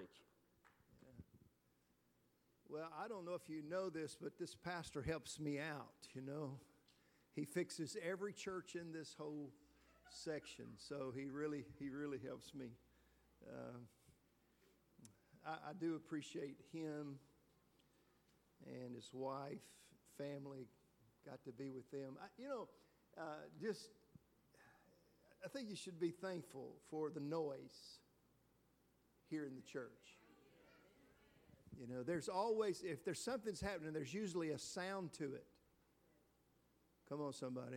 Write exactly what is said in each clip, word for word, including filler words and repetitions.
message. Well, I don't know if you know this, but this pastor helps me out, you know. He fixes every church in this whole section, so he really he really helps me. Uh, I, I do appreciate him and his wife, family, got to be with them. I, you know, uh, just, I think you should be thankful for the noise here in the church. You know, there's always, if there's something's happening, there's usually a sound to it. Come on, somebody.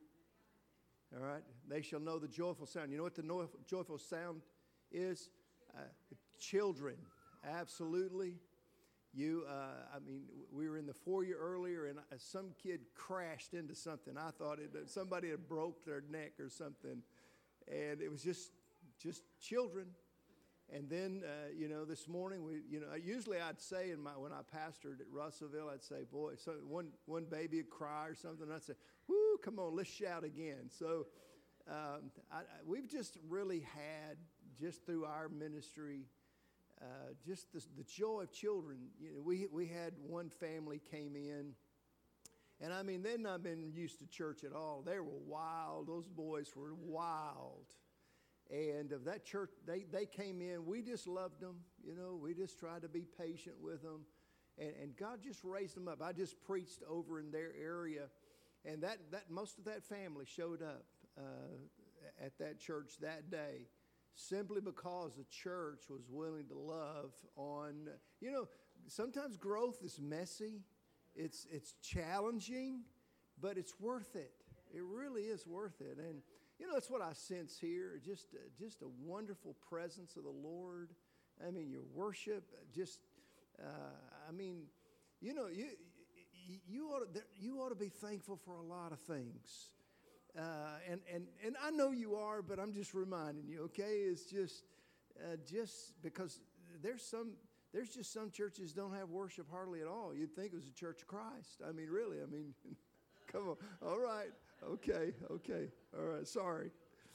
All right? They shall know the joyful sound. You know what the no- joyful sound is? Uh, children. Absolutely. You, uh, I mean, we were in the foyer earlier, and some kid crashed into something. I thought it, somebody had broke their neck or something, and it was just, just children. And then, uh, you know, this morning, we, you know, usually I'd say in my when I pastored at Russellville, I'd say, boy, so one one baby would cry or something. And I'd say, whoo, come on, let's shout again. So um, I, I, we've just really had, just through our ministry, uh, just the, the joy of children. You know, we we had one family came in, and I mean, they'd not been used to church at all. They were wild. Those boys were wild. And of that church, they, they came in. We just loved them. You know, we just tried to be patient with them. And, and God just raised them up. I just preached over in their area. And that, that most of that family showed up uh, at that church that day simply because the church was willing to love on. You know, sometimes growth is messy. It's, it's challenging, but it's worth it. It really is worth it. And you know, that's what I sense here, just, uh, just a wonderful presence of the Lord. I mean, your worship, just, uh, I mean, you know, you you ought to, you ought to be thankful for a lot of things. Uh, and, and, and I know you are, but I'm just reminding you, okay? It's just, uh, just because there's some, there's just some churches don't have worship hardly at all. You'd think it was a Church of Christ. I mean, really, I mean, come on. All right. Okay, okay, all right, sorry.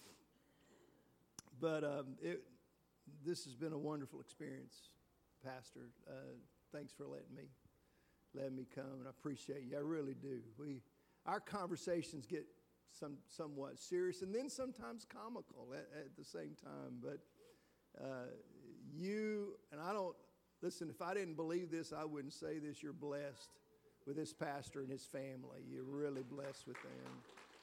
But um, it, this has been a wonderful experience, Pastor. Uh, thanks for letting me, letting me come, and I appreciate you. I really do. We, our conversations get some somewhat serious, and then sometimes comical at, at the same time. But uh, you, and I don't, listen, if I didn't believe this, I wouldn't say this. You're blessed with this pastor and his family. You're really blessed with them.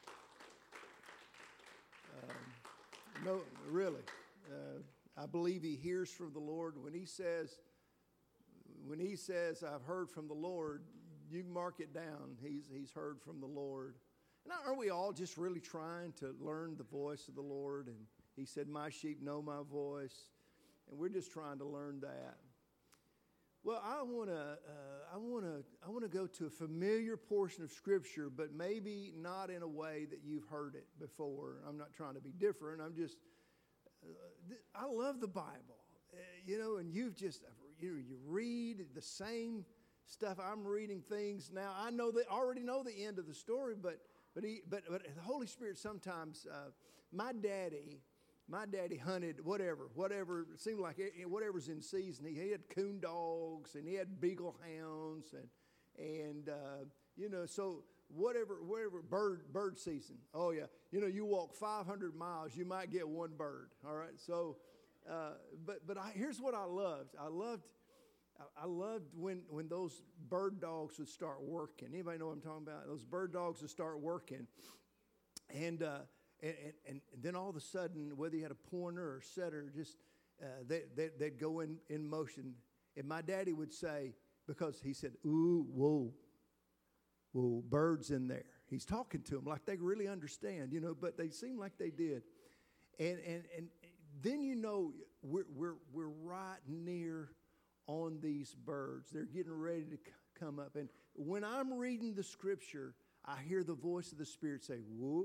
Um, no, really. Uh, I believe he hears from the Lord. When he says, when he says, I've heard from the Lord, you can mark it down. He's, he's heard from the Lord. And aren't we all just really trying to learn the voice of the Lord? And he said, my sheep know my voice. And we're just trying to learn that. Well, I want to uh, I want to I want to go to a familiar portion of Scripture, but maybe not in a way that you've heard it before. I'm not trying to be different. I'm just uh, th- I love the Bible, uh, you know, and you've just you know, you read the same stuff. I'm reading things now. I know that already know the end of the story, but but he, but but the Holy Spirit sometimes. Uh, my daddy. My daddy hunted whatever, whatever, it seemed like it, whatever's in season. He, he had coon dogs and he had beagle hounds and, and uh, you know, so whatever, whatever, bird bird season. Oh, yeah. You know, you walk five hundred miles, you might get one bird, all right? So, uh, but but I, here's what I loved. I loved I loved when, when those bird dogs would start working. Anybody know what I'm talking about? Those bird dogs would start working. And, uh, And, and, and then all of a sudden, whether you had a pointer or setter, just uh, they, they, they'd go in, in motion. And my daddy would say, because he said, ooh, whoa, whoa, birds in there. He's talking to them like they really understand, you know, but they seem like they did. And and and then, you know, we're we're we're right near on these birds. They're getting ready to c- come up. And when I'm reading the Scripture, I hear the voice of the Spirit say, whoop.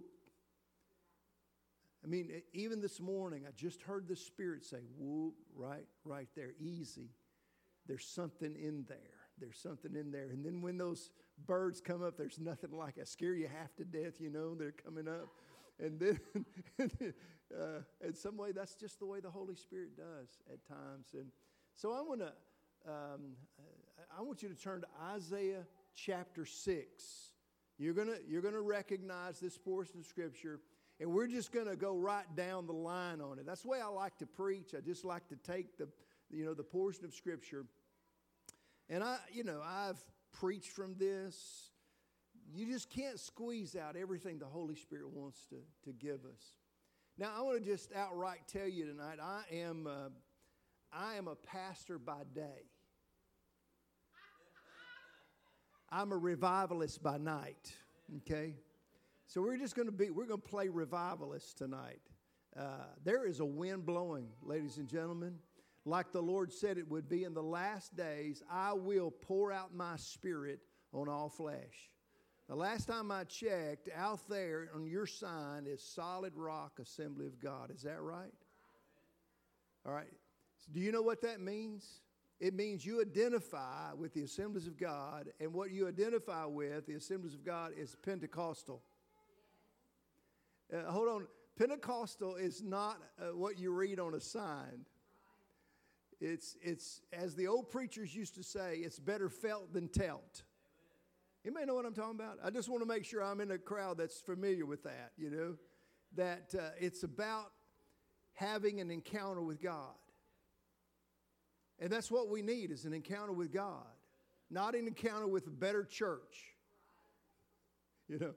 I mean, even this morning, I just heard the Spirit say, whoop, right, right there, easy. There's something in there. There's something in there. And then when those birds come up, there's nothing like it. Scare you half to death, you know, they're coming up. And then, uh, in some way, that's just the way the Holy Spirit does at times. And So I want to, um, I want you to turn to Isaiah chapter six. You're gonna you're gonna recognize this portion of Scripture, and we're just gonna go right down the line on it. That's the way I like to preach. I just like to take the you know the portion of Scripture, and I you know I've preached from this. You just can't squeeze out everything the Holy Spirit wants to to give us. Now I want to just outright tell you tonight, I am uh, I am a pastor by day. I'm a revivalist by night, okay? So we're just going to be, we're going to play revivalist tonight. Uh, there is a wind blowing, ladies and gentlemen. Like the Lord said it would be in the last days, I will pour out my Spirit on all flesh. The last time I checked, out there on your sign is Solid Rock Assembly of God. Is that right? All right. So do you know what that means? It means you identify with the Assemblies of God, and what you identify with, the Assemblies of God, is Pentecostal. Uh, hold on. Pentecostal is not uh, what you read on a sign. It's, it's, as the old preachers used to say, it's better felt than telt. You may know what I'm talking about. I just want to make sure I'm in a crowd that's familiar with that, you know, that uh, it's about having an encounter with God. And that's what we need, is an encounter with God, not an encounter with a better church. You know,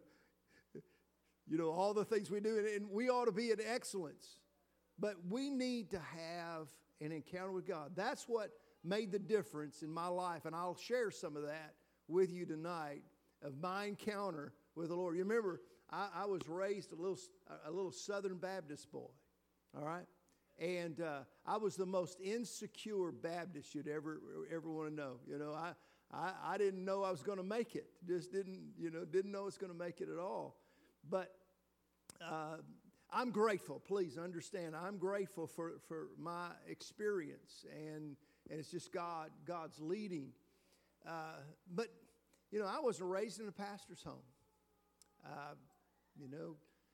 you know all the things we do, and we ought to be in excellence. But we need to have an encounter with God. That's what made the difference in my life, and I'll share some of that with you tonight, of my encounter with the Lord. You remember, I, I was raised a little, a little Southern Baptist boy, all right? And uh, I was the most insecure Baptist you'd ever ever want to know. You know, I, I, I didn't know I was going to make it. Just didn't, you know, didn't know I was going to make it at all. But uh, I'm grateful. Please understand, I'm grateful for, for my experience. And, and it's just God, God's leading. Uh, but, you know, I wasn't raised in a pastor's home. Uh, you know,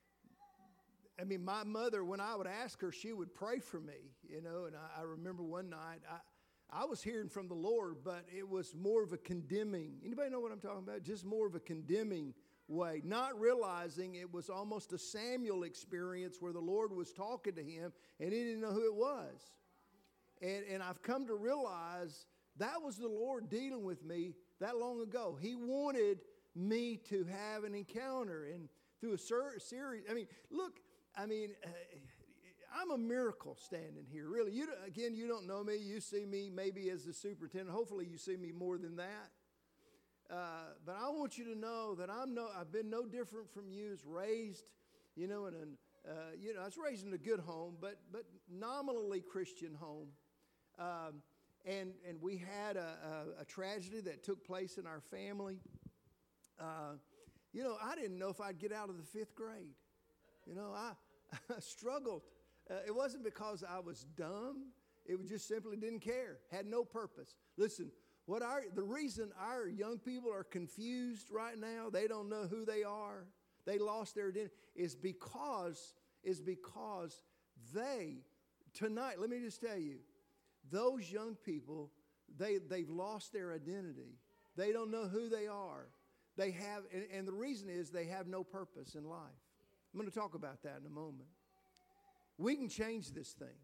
I mean, my mother, when I would ask her, she would pray for me, you know, and I, I remember one night, I, I was hearing from the Lord, but it was more of a condemning. Anybody know what I'm talking about? Just more of a condemning way, not realizing it was almost a Samuel experience where the Lord was talking to him, and he didn't know who it was. And, and I've come to realize that was the Lord dealing with me that long ago. He wanted me to have an encounter, and through a ser- series, I mean, look, I mean, uh, I'm a miracle standing here, really. You again, you don't know me. You see me maybe as the superintendent. Hopefully you see me more than that. Uh, but I want you to know that I'm no, I've been no different from you. I was raised, you know, in an, uh, you know, I was raised in a good home, but but nominally Christian home. Um, and and we had a, a, a tragedy that took place in our family. Uh, you know, I didn't know if I'd get out of the fifth grade. You know, I, I struggled. Uh, it wasn't because I was dumb. It was just simply didn't care, had no purpose. Listen, what our the reason our young people are confused right now, they don't know who they are, they lost their identity, is because, is because they, tonight, let me just tell you, those young people, they, they've lost their identity. They don't know who they are. They have, and, and the reason is they have no purpose in life. I'm going to talk about that in a moment. We can change this thing,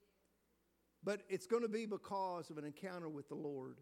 but it's going to be because of an encounter with the Lord.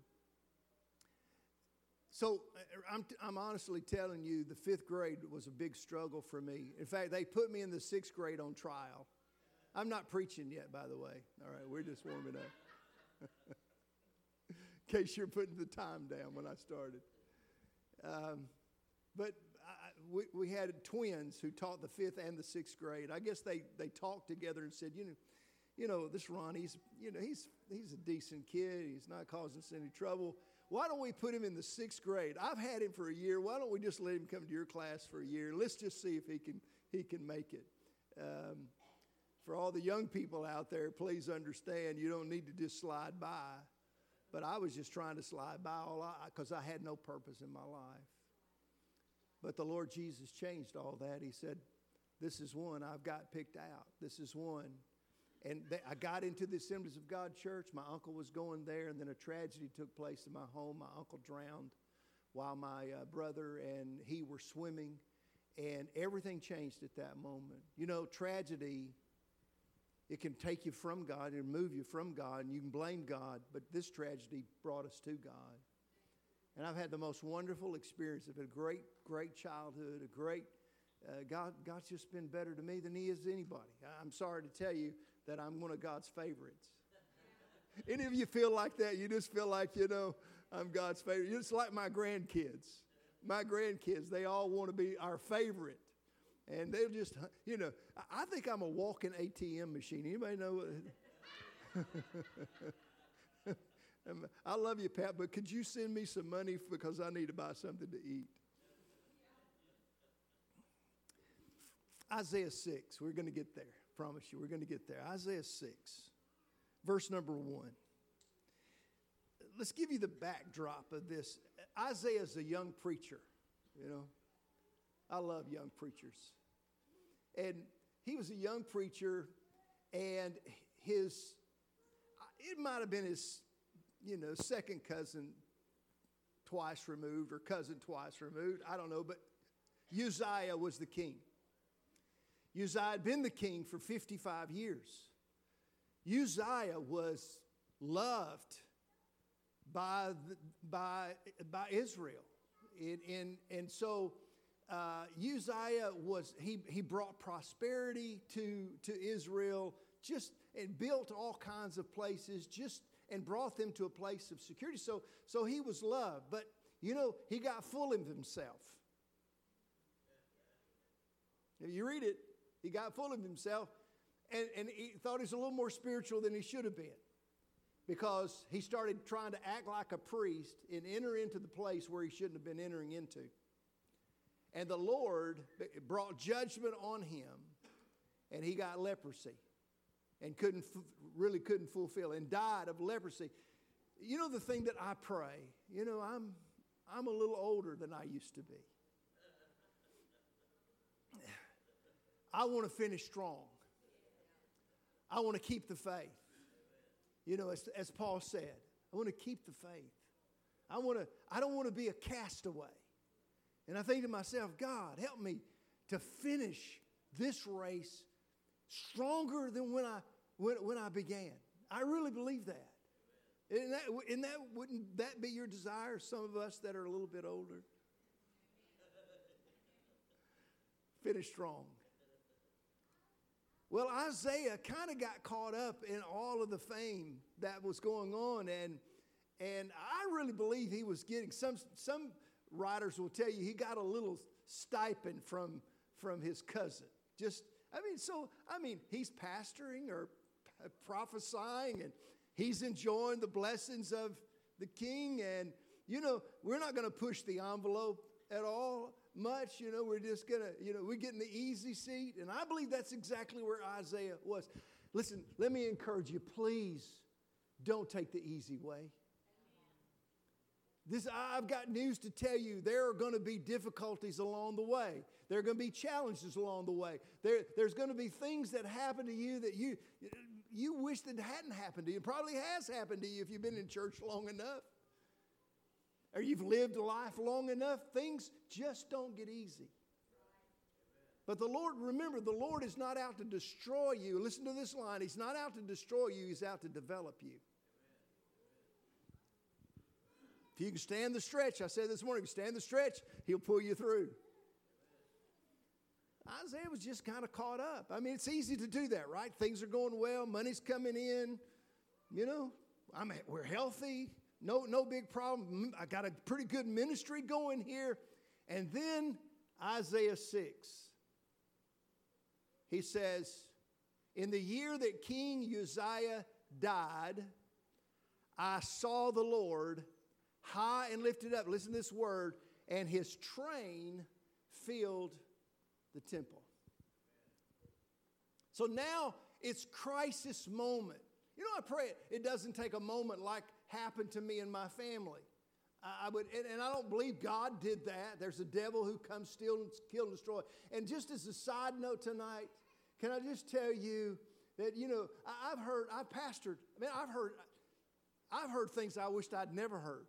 So I'm, I'm honestly telling you, the fifth grade was a big struggle for me. In fact, they put me in the sixth grade on trial. I'm not preaching yet, by the way. All right, we're just warming up. In case you're putting the time down when I started. Um, but I, we, we had twins who taught the fifth and the sixth grade. I guess they, they talked together and said, you know, you know, this Ron, he's, you know, he's, he's a decent kid. He's not causing us any trouble. Why don't we put him in the sixth grade? I've had him for a year. Why don't we just let him come to your class for a year? Let's just see if he can, he can make it. Um, for all the young people out there, please understand, you don't need to just slide by. But I was just trying to slide by all I, because I had no purpose in my life. But the Lord Jesus changed all that. He said, this is one I've got picked out. This is one And they, I got into the Assemblies of God church. My uncle was going there, and then a tragedy took place in my home. My uncle drowned while my uh, brother and he were swimming, and everything changed at that moment. You know, tragedy, it can take you from God and move you from God, and you can blame God, but this tragedy brought us to God. And I've had the most wonderful experience of a great, great childhood, a great, uh, God, God's just been better to me than he is to anybody. I'm sorry to tell you that I'm one of God's favorites. Any of you feel like that? You just feel like, you know, I'm God's favorite. You're just like my grandkids. My grandkids, they all want to be our favorite. And they'll just, you know, I think I'm a walking A T M machine. Anybody know? I love you, Pat, but could you send me some money because I need to buy something to eat? Isaiah six, we're going to get there. Promise you, we're going to get there. Isaiah six, verse number one. Let's give you the backdrop of this. Isaiah is a young preacher, you know. I love young preachers. And he was a young preacher, and his, it might have been his, you know, second cousin twice removed or cousin twice removed. I don't know, but Uzziah was the king. Uzziah had been the king for fifty-five years. Uzziah was loved by, the, by, by Israel. And, and, and so uh, Uzziah was, he, he brought prosperity to, to Israel, just and built all kinds of places, just and brought them to a place of security. So, so he was loved. But, you know, he got full of himself. If you read it, he got full of himself, and, and he thought he was a little more spiritual than he should have been, because he started trying to act like a priest and enter into the place where he shouldn't have been entering into. And the Lord brought judgment on him, and he got leprosy and couldn't really couldn't fulfill and died of leprosy. You know the thing that I pray, you know, I'm I'm a little older than I used to be. I want to finish strong. I want to keep the faith. You know, as, as Paul said, I want to keep the faith. I want to. I don't want to be a castaway. And I think to myself, God, help me to finish this race stronger than when I when, when I began. I really believe that. And that, and that wouldn't that be your desire? Some of us that are a little bit older, finish strong. Well, Isaiah kind of got caught up in all of the fame that was going on, and and I really believe he was getting some. Some writers will tell you he got a little stipend from from his cousin. Just, I mean, so I mean, he's pastoring or prophesying, and he's enjoying the blessings of the king. And you know, we're not going to push the envelope at all much. You know, we're just going to, you know, we're getting the easy seat. And I believe that's exactly where Isaiah was. Listen, let me encourage you, please don't take the easy way. This, I've got news to tell you. There are going to be difficulties along the way. There are going to be challenges along the way. There, there's going to be things that happen to you that you, you wish that hadn't happened to you. It probably has happened to you if you've been in church long enough, or you've lived life long enough. Things just don't get easy. But the Lord, remember, the Lord is not out to destroy you. Listen to this line. He's not out to destroy you. He's out to develop you. If you can stand the stretch, I said this morning, if you stand the stretch, He'll pull you through. Isaiah was just kind of caught up. I mean, it's easy to do that, right? Things are going well. Money's coming in. You know, I'm, we're healthy. No, no big problem. I got a pretty good ministry going here. And then Isaiah six, he says, in the year that King Uzziah died, I saw the Lord high and lifted up. Listen to this word. And His train filled the temple. So now it's crisis moment. You know, I pray it, it doesn't take a moment like happened to me and my family. I, I would, and, and I don't believe God did that. There's a devil who comes steal and kill and destroy. And just as a side note tonight, can I just tell you that, you know, I, I've heard, I've pastored, I mean, I've heard, I've heard things I wished I'd never heard.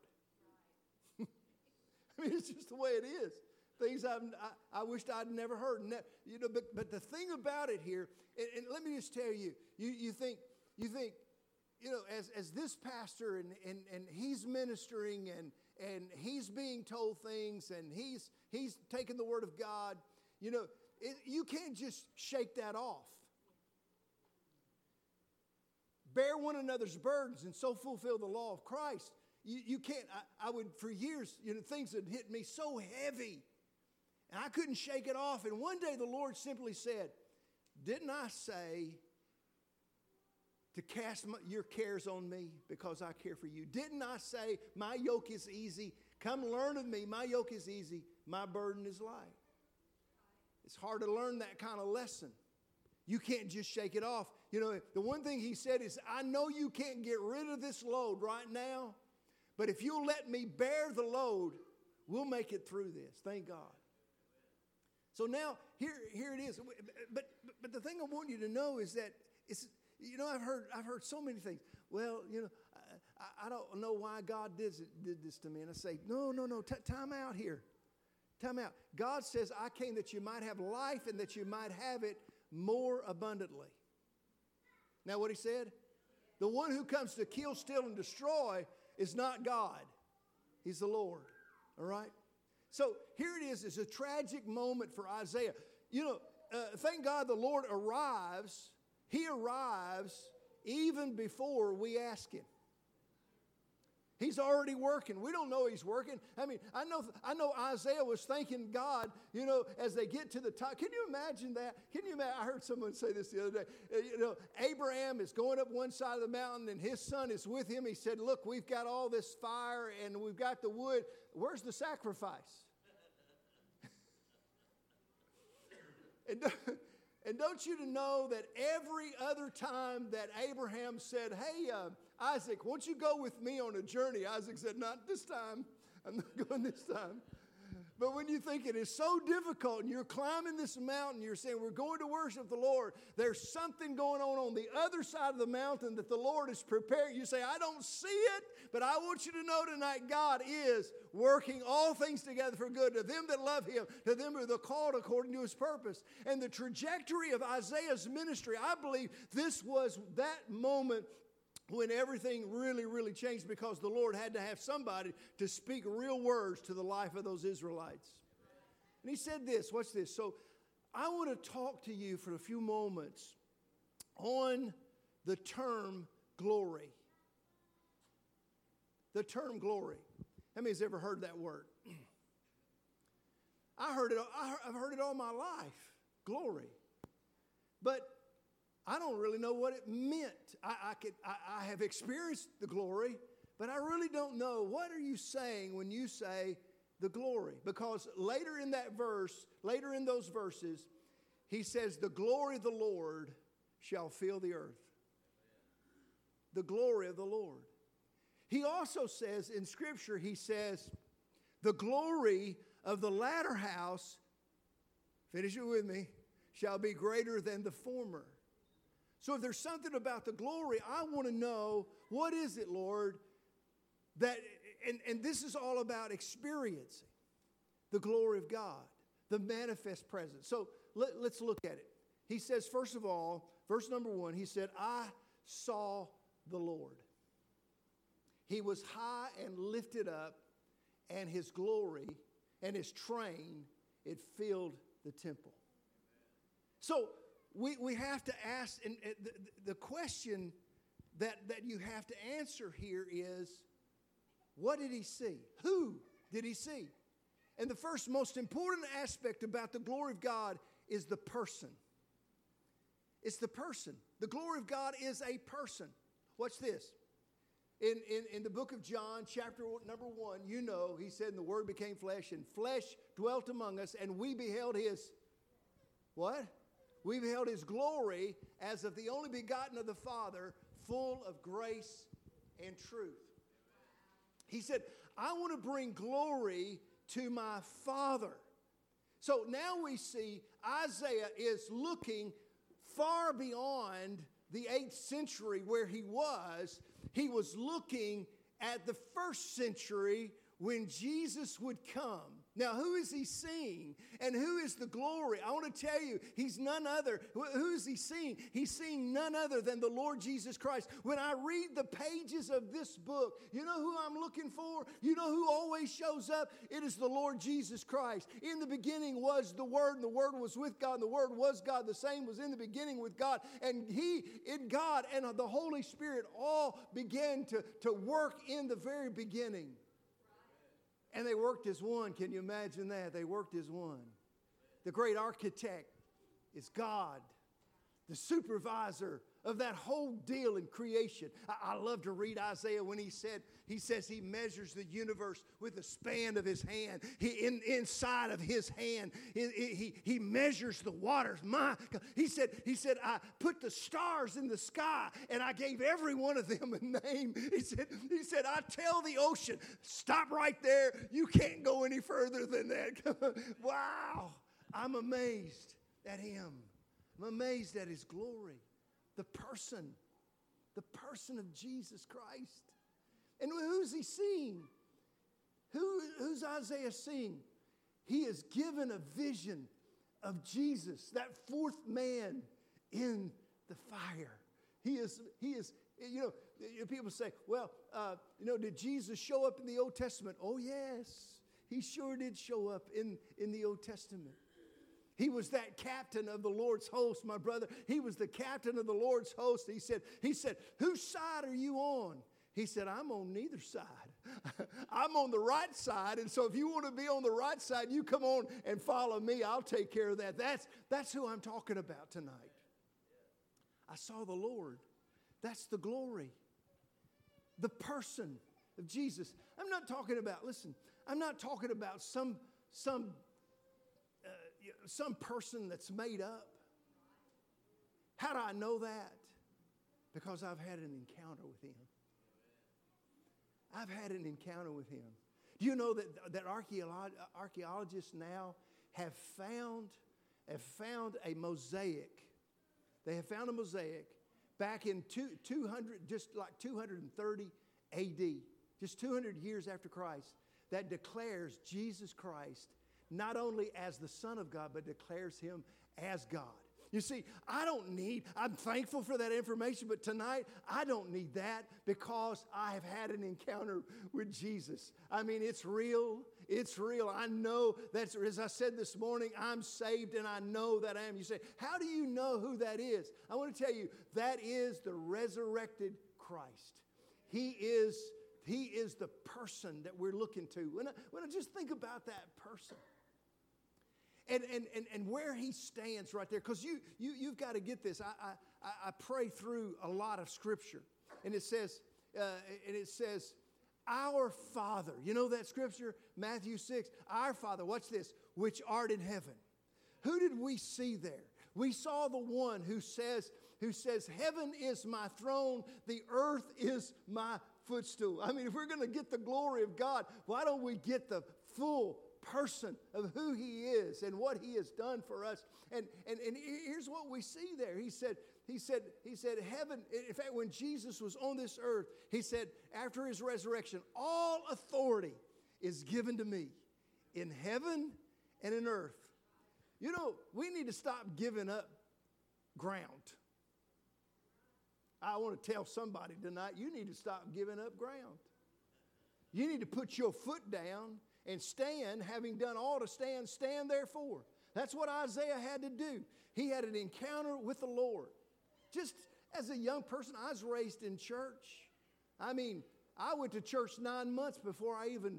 I mean, it's just the way it is. Things I've, I, I wished I'd never heard. Ne- you know, but, but the thing about it here, and, and let me just tell you, you, you think, you think, you know, as, as this pastor and, and, and he's ministering and, and he's being told things and he's, he's taking the word of God, you know, it, you can't just shake that off. Bear one another's burdens and so fulfill the law of Christ. You, you can't, I, I would, for years, you know, things had hit me so heavy and I couldn't shake it off. And one day the Lord simply said, didn't I say to cast my, your cares on me because I care for you? Didn't I say my yoke is easy? Come learn of me. My yoke is easy. My burden is light. It's hard to learn that kind of lesson. You can't just shake it off. You know, the one thing he said is, I know you can't get rid of this load right now, but if you'll let me bear the load, we'll make it through this. Thank God. So now, here, here it is. But, but, but the thing I want you to know is that, it's, you know, I've heard, I've heard so many things. Well, you know, I, I don't know why God did, did this to me. And I say, no, no, no, t- time out here. Time out. God says, I came that you might have life and that you might have it more abundantly. Now what he said? The one who comes to kill, steal, and destroy is not God. He's the Lord. All right? So here it is. It's a tragic moment for Isaiah. You know, uh, thank God the Lord arrives. He arrives even before we ask him. He's already working. We don't know he's working. I mean, I know I know Isaiah was thanking God, you know, as they get to the top. Can you imagine that? Can you imagine? I heard someone say this the other day. Uh, you know, Abraham is going up one side of the mountain and his son is with him. He said, look, we've got all this fire and we've got the wood. Where's the sacrifice? and, and don't you to know that every other time that Abraham said, hey, uh, Isaac, won't you go with me on a journey? Isaac said, not this time. I'm not going this time. But when you think it is so difficult and you're climbing this mountain, you're saying, we're going to worship the Lord. There's something going on on the other side of the mountain that the Lord is preparing. You say, I don't see it, but I want you to know tonight, God is working all things together for good to them that love him, to them who are called according to his purpose. And the trajectory of Isaiah's ministry, I believe this was that moment when everything really, really changed because the Lord had to have somebody to speak real words to the life of those Israelites. And he said this, watch this. So I want to talk to you for a few moments on the term glory. The term glory. How many has ever heard that word? I heard it, I've heard it all my life, glory. But I don't really know what it meant. I, I, could, I, I have experienced the glory, but I really don't know. What are you saying when you say the glory? Because later in that verse, later in those verses, he says, the glory of the Lord shall fill the earth. The glory of the Lord. He also says in Scripture, he says, the glory of the latter house, finish it with me, shall be greater than the former. So if there's something about the glory, I want to know, what is it, Lord, that, and, and this is all about experiencing the glory of God, the manifest presence. So let, let's look at it. He says, first of all, verse number one, he said, I saw the Lord. He was high and lifted up, and his glory and his train, it filled the temple. So we, we have to ask, and the, the question that, that you have to answer here is, what did he see? Who did he see? And the first most important aspect about the glory of God is the person. It's the person. The glory of God is a person. Watch this. In, in, in the book of John, chapter number one, you know, he said, and the Word became flesh, and flesh dwelt among us, and we beheld his, what? We beheld his glory as of the only begotten of the Father, full of grace and truth. He said, I want to bring glory to my Father. So now we see Isaiah is looking far beyond the eighth century where he was, he was looking at the first century when Jesus would come. Now, who is he seeing? And who is the glory? I want to tell you, he's none other. Who is he seeing? He's seeing none other than the Lord Jesus Christ. When I read the pages of this book, you know who I'm looking for? You know who always shows up? It is the Lord Jesus Christ. In the beginning was the Word, and the Word was with God, and the Word was God. The same was in the beginning with God. And he, in God, and the Holy Spirit all began to, to work in the very beginning. And they worked as one. Can you imagine that? They worked as one. The great architect is God, the supervisor of that whole deal in creation. I, I love to read Isaiah when he said, he says he measures the universe with the span of his hand. He, in, inside of his hand, he, he, he measures the waters. My, he said, he said, I put the stars in the sky and I gave every one of them a name. He said, he said, I tell the ocean, stop right there. You can't go any further than that. Wow. I'm amazed at him. I'm amazed at his glory. The person, the person of Jesus Christ. And who's he seeing? Who, who's Isaiah seeing? He is given a vision of Jesus, that fourth man in the fire. He is, he is, you know, people say, well, uh, you know, did Jesus show up in the Old Testament? Oh, yes, he sure did show up in, in the Old Testament. He was that captain of the Lord's host, my brother. He was the captain of the Lord's host. He said, he said, whose side are you on? He said, I'm on neither side. I'm on the right side. And so if you want to be on the right side, you come on and follow me. I'll take care of that. That's, that's who I'm talking about tonight. I saw the Lord. That's the glory. The person of Jesus. I'm not talking about, listen, I'm not talking about some, some some person that's made up. How do I know that? Because I've had an encounter with him. I've had an encounter with him. Do you know that, that archeolog- archaeologists now have found, have found a mosaic? They have found a mosaic back in two, two hundred, just like two hundred thirty A D, just two hundred years after Christ, that declares Jesus Christ not only as the Son of God, but declares him as God. You see, I don't need, I'm thankful for that information, but tonight I don't need that because I have had an encounter with Jesus. I mean, it's real. It's real. I know that's, as I said this morning, I'm saved and I know that I am. You say, how do you know who that is? I want to tell you, that is the resurrected Christ. He is, he is the person that we're looking to. When I, when I just think about that person, And, and, and, and where he stands right there, because you, you, you've got to get this. I, I, I pray through a lot of Scripture, and it says, uh, and it says, our Father. You know that Scripture? Matthew six. Our Father, watch this, which art in heaven. Who did we see there? We saw the one who says, who says, heaven is my throne, the earth is my footstool. I mean, if we're going to get the glory of God, why don't we get the full person of who he is and what he has done for us? And, and, and here's what we see there. He said, he said, he said, heaven, in fact, when Jesus was on this earth, he said, after his resurrection, all authority is given to me in heaven and in earth. You know, we need to stop giving up ground. I want to tell somebody tonight, you need to stop giving up ground. You need to put your foot down and stand, having done all to stand, stand therefore. That's what Isaiah had to do. He had an encounter with the Lord. Just as a young person, I was raised in church. I mean, I went to church nine months before I even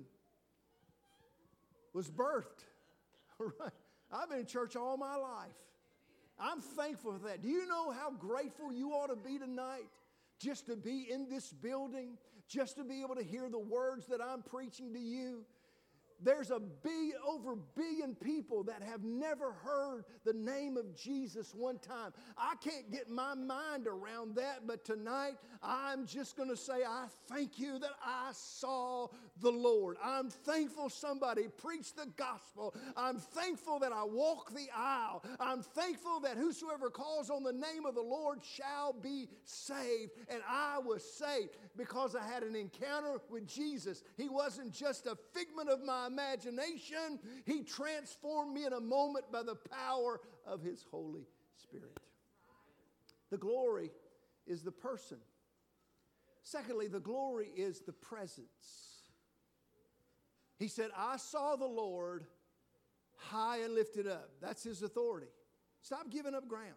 was birthed. Right? I've been in church all my life. I'm thankful for that. Do you know how grateful you ought to be tonight just to be in this building, just to be able to hear the words that I'm preaching to you? there's a billion, over billion people that have never heard the name of Jesus one time. I can't get my mind around that, but tonight I'm just going to say I thank you that I saw the Lord. I'm thankful somebody preached the gospel. I'm thankful that I walk the aisle. I'm thankful that whosoever calls on the name of the Lord shall be saved. And I was saved because I had an encounter with Jesus. He wasn't just a figment of my imagination. He transformed me in a moment by the power of His Holy Spirit. The glory is the person. Secondly, the glory is the presence. He said, I saw the Lord high and lifted up. That's His authority. Stop giving up ground.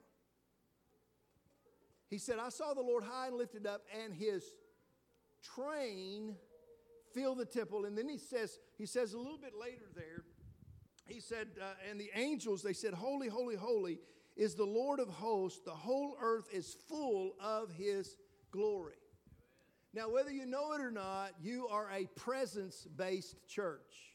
He said, I saw the Lord high and lifted up, and His train filled the temple. And then he says, he says a little bit later there, he said, uh, and the angels, they said, holy, holy, holy is the Lord of hosts. The whole earth is full of His glory. Now, whether you know it or not, you are a presence-based church.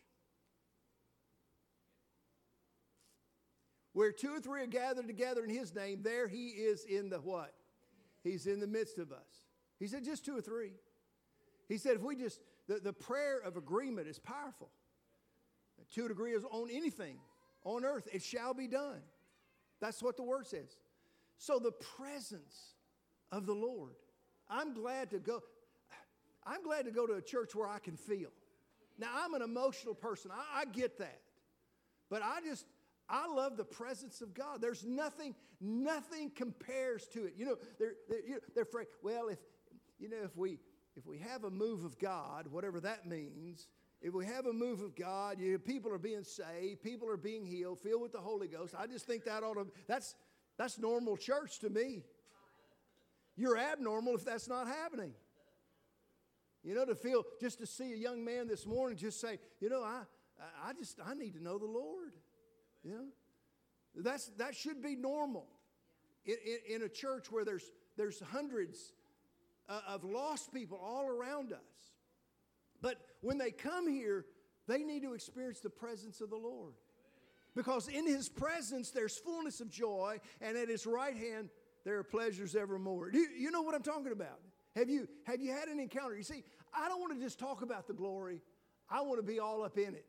Where two or three are gathered together in His name, there He is in the what? He's in the midst of us. He said just two or three. He said if we just, the, the prayer of agreement is powerful. Two degrees on anything on earth, it shall be done. That's what the Word says. So the presence of the Lord. I'm glad to go. I'm glad to go to a church where I can feel. Now, I'm an emotional person. I, I get that. But I just, I love the presence of God. There's nothing, nothing compares to it. You know, they're, they're, you know, they're afraid, well, if, you know, if we, if we have a move of God, whatever that means, if we have a move of God, you know, people are being saved, people are being healed, filled with the Holy Ghost. I just think that ought to, that's, that's normal church to me. You're abnormal if that's not happening. You know, to feel, just to see a young man this morning just say, you know, I, I just, I need to know the Lord. You know, that's, that should be normal in, in, in a church where there's, there's hundreds of lost people all around us. But when they come here, they need to experience the presence of the Lord. Because in His presence, there's fullness of joy, and at His right hand, there are pleasures evermore. Do you, you know what I'm talking about? Have you, have you had an encounter? You see, I don't want to just talk about the glory. I want to be all up in it.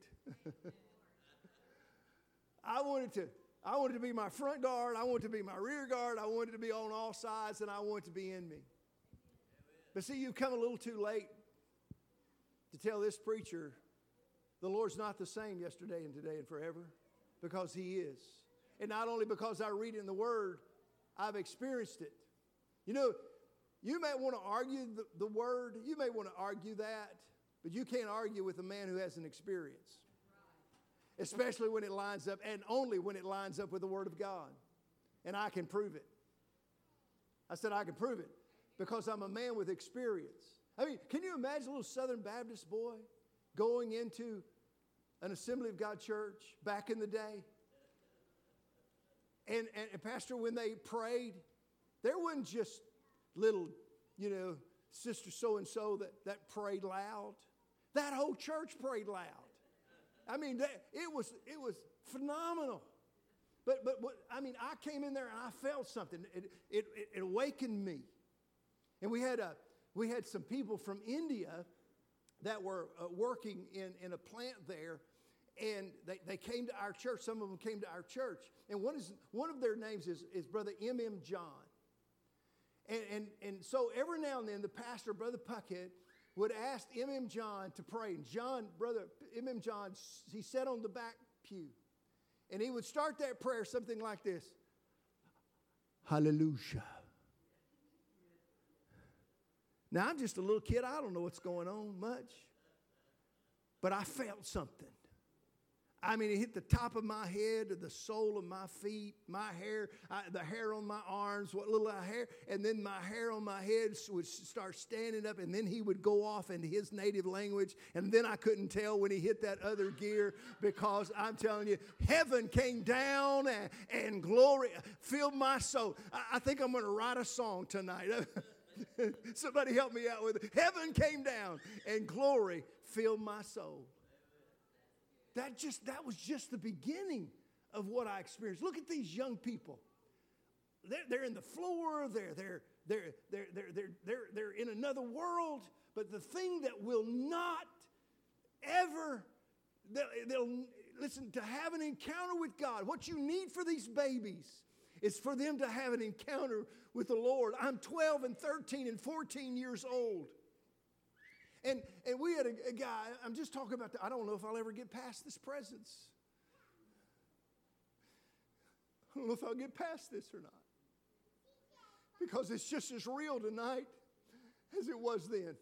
I wanted to, I wanted to be my front guard. I want it to be my rear guard. I want it to be on all sides, and I want it to be in me. But see, you've come a little too late to tell this preacher the Lord's not the same yesterday and today and forever, because He is. And not only because I read it in the Word, I've experienced it. You know, you may want to argue the, the Word. You may want to argue that. But you can't argue with a man who has an experience. Especially when it lines up, and only when it lines up with the Word of God. And I can prove it. I said I can prove it because I'm a man with experience. I mean, can you imagine a little Southern Baptist boy going into an Assembly of God church back in the day? And, and, and Pastor, when they prayed, there wasn't just little, you know, sister so-and-so that, that prayed loud. That whole church prayed loud. I mean, that, it was it was phenomenal. But but what, I mean, I came in there and I felt something. It it, it awakened me. And we had a we had some people from India that were uh, working in, in a plant there, and they, they came to our church. Some of them came to our church, and one is one of their names is, is Brother M M John. And, and, and so every now and then, the pastor, Brother Puckett, would ask M M John to pray. And John, Brother M M John, he sat on the back pew. And he would start that prayer something like this. Hallelujah. Now, I'm just a little kid. I don't know what's going on much. But I felt something. I mean, it hit the top of my head, to the sole of my feet, my hair, I, the hair on my arms, what little hair, and then my hair on my head would start standing up, and then he would go off into his native language, and then I couldn't tell when he hit that other gear, because I'm telling you, heaven came down and, and glory filled my soul. I, I think I'm going to write a song tonight. Somebody help me out with it. Heaven came down and glory filled my soul. that just that was just the beginning of what I experienced. Look at these young people. They're, they're in the floor. They're they're they're they're they're they're they're they're in another world. But the thing that will not ever they'll, they'll listen to have an encounter with God. What you need for these babies is for them to have an encounter with the Lord. I'm twelve and thirteen and fourteen years old. And, and we had a, a guy, I'm just talking about, the, I don't know if I'll ever get past this presence. I don't know if I'll get past this or not. Because it's just as real tonight as it was then.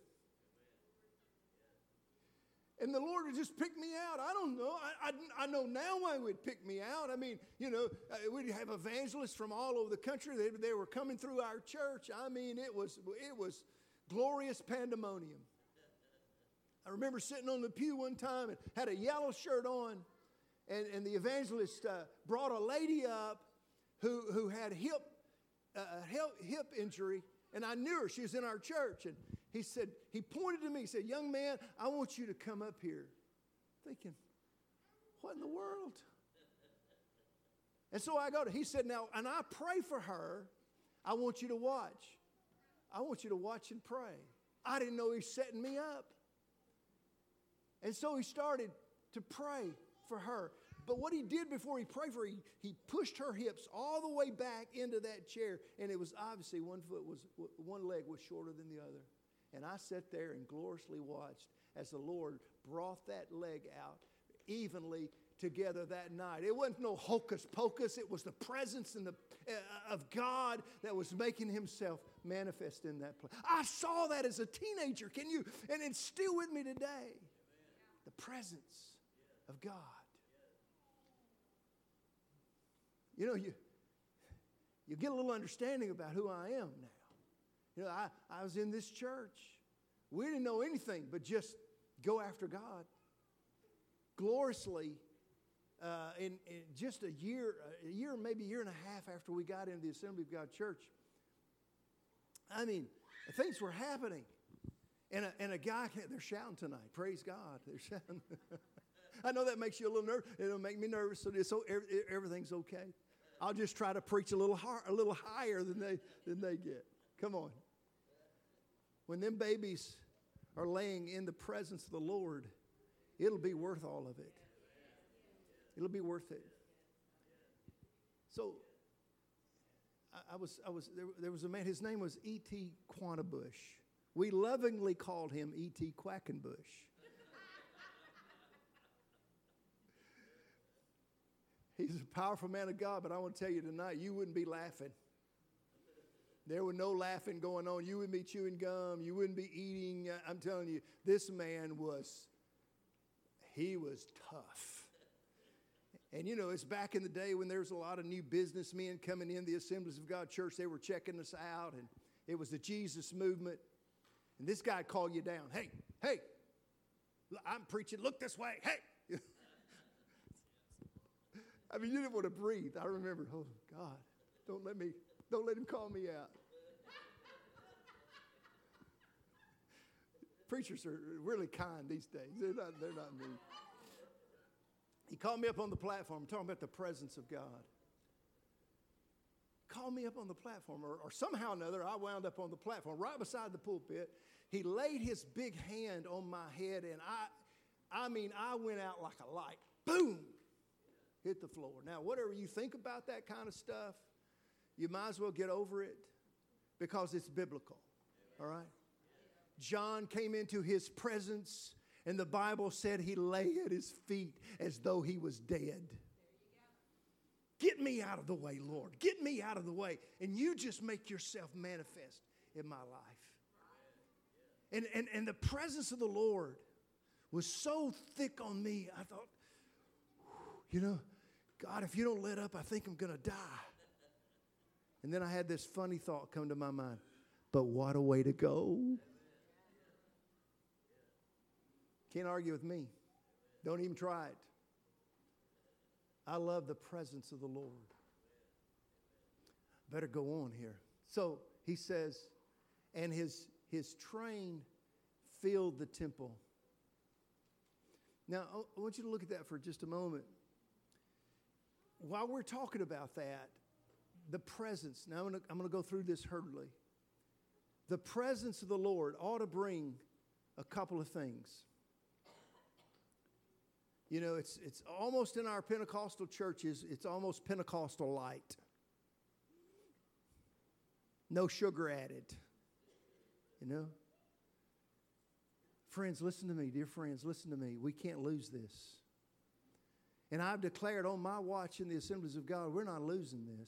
And the Lord would just pick me out. I don't know. I, I, I know now why He would pick me out. I mean, you know, uh, we'd have evangelists from all over the country. They, they were coming through our church. I mean, it was it was glorious pandemonium. I remember sitting on the pew one time and had a yellow shirt on, and, and the evangelist uh, brought a lady up who, who had hip, uh, hip, hip injury, and I knew her. She was in our church, and he said, he pointed to me, he said, young man, I want you to come up here. Thinking, what in the world? And so I go to, he said, now, and I pray for her. I want you to watch. I want you to watch and pray. I didn't know he's setting me up. And so he started to pray for her. But what he did before he prayed for her, he, he pushed her hips all the way back into that chair. And it was obviously one foot was, one leg was shorter than the other. And I sat there and gloriously watched as the Lord brought that leg out evenly together that night. It wasn't no hocus pocus. It was the presence and the, uh, of God that was making Himself manifest in that place. I saw that as a teenager. Can you? And it's still with me today. The presence of God. You know, you, you get a little understanding about who I am now. You know, I, I was in this church. We didn't know anything but just go after God. Gloriously, uh, in, in just a year, a year, maybe a year and a half after we got into the Assembly of God Church, I mean, things were happening. And a, and a guy, they're shouting tonight. Praise God. They're shouting. I know that makes you a little nervous. It'll make me nervous. So, so everything's okay. I'll just try to preach a little hard, a little higher than they than they get. Come on. When them babies are laying in the presence of the Lord, it'll be worth all of it. It'll be worth it. So I, I was I was there, there was a man. His name was E T Quantabush. We lovingly called him E T Quackenbush. He's a powerful man of God, but I want to tell you tonight, you wouldn't be laughing. There was no laughing going on. You wouldn't be chewing gum. You wouldn't be eating. I'm telling you, this man was, he was tough. And you know, it's back in the day when there was a lot of new businessmen coming in the Assemblies of God Church. They were checking us out, and it was the Jesus movement. And this guy called you down. Hey, hey, I'm preaching. Look this way. Hey. I mean, you didn't want to breathe. I remember, oh, God, don't let me, don't let him call me out. Preachers are really kind these days. They're not, they're not mean. He called me up on the platform talking about the presence of God. Called me up on the platform, or, or somehow or another, I wound up on the platform right beside the pulpit. He laid his big hand on my head, and I, I mean, I went out like a light. Boom! Hit the floor. Now, whatever you think about that kind of stuff, you might as well get over it because it's biblical. All right? John came into his presence, and the Bible said he lay at his feet as though he was dead. Get me out of the way, Lord. Get me out of the way. And you just make yourself manifest in my life. And, and, and the presence of the Lord was so thick on me, I thought, you know, God, if you don't let up, I think I'm going to die. And then I had this funny thought come to my mind. But what a way to go. Can't argue with me. Don't even try it. I love the presence of the Lord. Better go on here. So he says, and his, his train filled the temple. Now, I want you to look at that for just a moment. While we're talking about that, the presence, now I'm going to, I'm going to go through this hurriedly. The presence of the Lord ought to bring a couple of things. You know, it's, it's almost in our Pentecostal churches, it's almost Pentecostal light. No sugar added. You know? Friends, listen to me. Dear friends, listen to me. We can't lose this. And I've declared on my watch in the Assemblies of God, we're not losing this.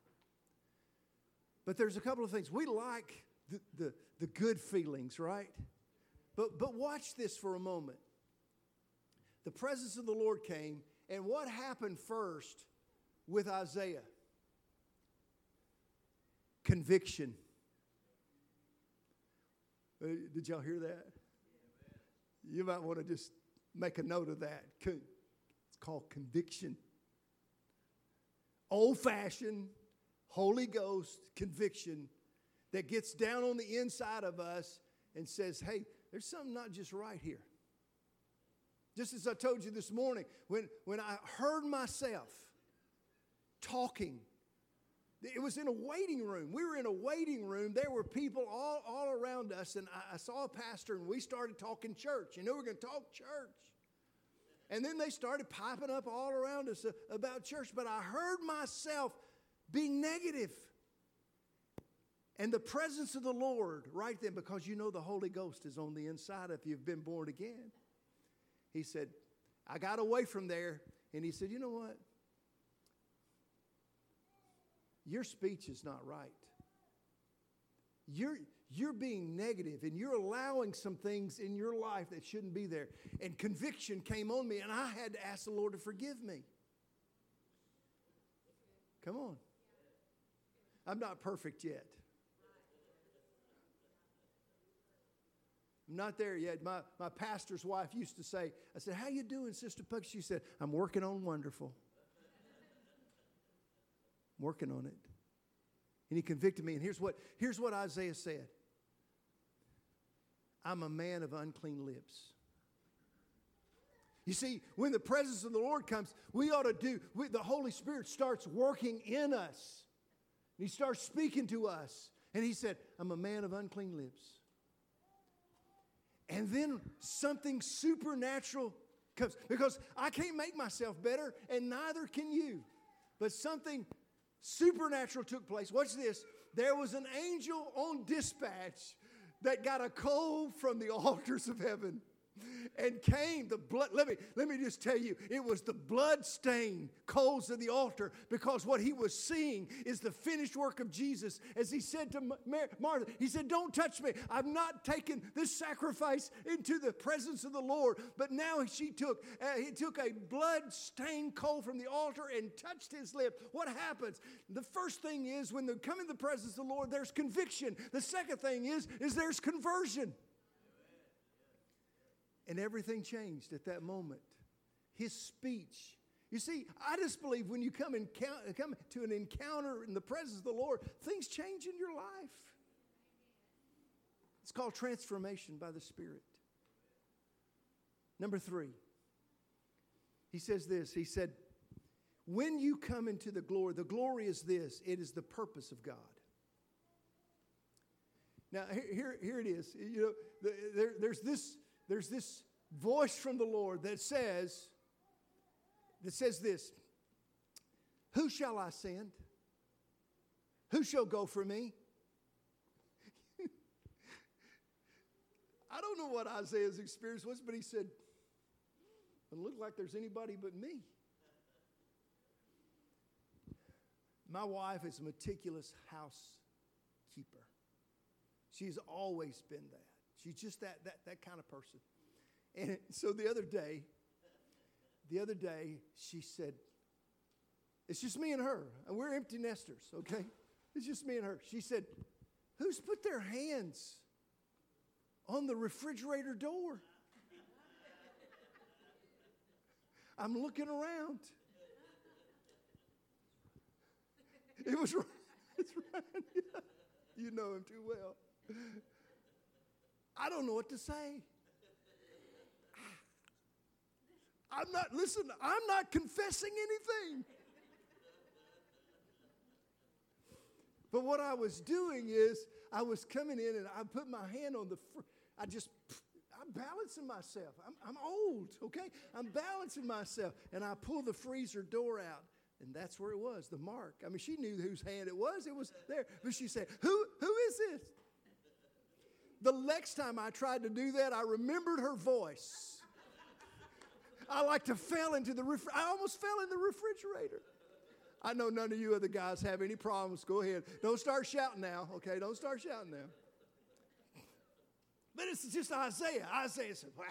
But there's a couple of things. We like the, the, the good feelings, right? But, but watch this for a moment. The presence of the Lord came, and what happened first with Isaiah? Conviction. Uh, did y'all hear that? You might want to just make a note of that. It's called conviction. Old-fashioned, Holy Ghost conviction that gets down on the inside of us and says, hey, there's something not just right here. Just as I told you this morning, when, when I heard myself talking, it was in a waiting room. We were in a waiting room. There were people all, all around us, and I, I saw a pastor, and we started talking church. You know, we're going to talk church. And then they started piping up all around us about church, but I heard myself be negative. And the presence of the Lord right then, because you know the Holy Ghost is on the inside if you've been born again. He said, I got away from there, and he said, you know what? Your speech is not right. You're, you're being negative, and you're allowing some things in your life that shouldn't be there. And conviction came on me, and I had to ask the Lord to forgive me. Come on. I'm not perfect yet. I'm not there yet. My, my pastor's wife used to say, I said, how you doing, Sister Puck? She said, I'm working on wonderful. I'm working on it. And he convicted me. And here's what, here's what Isaiah said. I'm a man of unclean lips. You see, when the presence of the Lord comes, we ought to do, we, the Holy Spirit starts working in us. And he starts speaking to us. And he said, I'm a man of unclean lips. And then something supernatural comes. Because I can't make myself better, and neither can you. But something supernatural took place. Watch this. There was an angel on dispatch that got a coal from the altars of heaven and came the blood. Let me, let me just tell you, it was the blood-stained coals of the altar, because what he was seeing is the finished work of Jesus. As he said to Martha, he said, don't touch me. I've not taken this sacrifice into the presence of the Lord. But now she took, uh, he took a blood-stained coal from the altar and touched his lip. What happens? The first thing is, when they come in the presence of the Lord, there's conviction. The second thing is, is there's conversion. And everything changed at that moment. His speech. You see, I just believe when you come, encou- come to an encounter in the presence of the Lord, things change in your life. It's called transformation by the Spirit. Number three. He says this. He said, when you come into the glory, the glory is this. It is the purpose of God. Now, here, here it is. You know, there, there's this... There's this voice from the Lord that says, that says this, who shall I send? Who shall go for me? I don't know what Isaiah's experience was, but he said, it doesn't look like there's anybody but me. My wife is a meticulous housekeeper. She's always been that. She's just that, that, that kind of person. And so the other day, the other day, she said, it's just me and her. And we're empty nesters, okay? It's just me and her. She said, who's put their hands on the refrigerator door? I'm looking around. It was Ryan. It's Ryan. You know him too well. I don't know what to say. I'm not, listen, I'm not confessing anything. But what I was doing is I was coming in and I put my hand on the, fr- I just, I'm balancing myself. I'm, I'm old, okay? I'm balancing myself. And I pull the freezer door out. And that's where it was, the mark. I mean, she knew whose hand it was. It was there. But she said, who, who is this? The next time I tried to do that, I remembered her voice. I like to fell into the, ref- I almost fell in the refrigerator. I know none of you other guys have any problems. Go ahead. Don't start shouting now, okay? Don't start shouting now. But it's just Isaiah. Isaiah said, wow,